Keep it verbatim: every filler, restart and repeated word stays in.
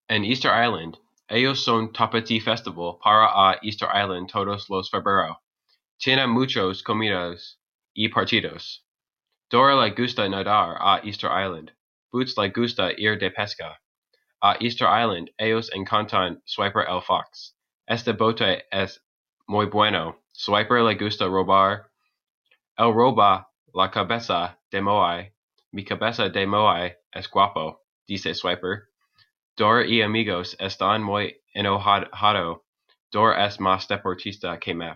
En Easter Island, ellos son tapati festival para a Easter Island todos los febrero. Tiene muchos comidas y partidos. Dora le gusta nadar a Easter Island. Boots le gusta ir de pesca. A Easter Island, ellos encantan Swiper el Fox. Este bote es muy bueno. Swiper le gusta robar. Él roba la cabeza de Moai. Mi cabeza de Moai es guapo, dice Swiper. Dora y amigos están muy enojado. Dora es más deportista que Mef.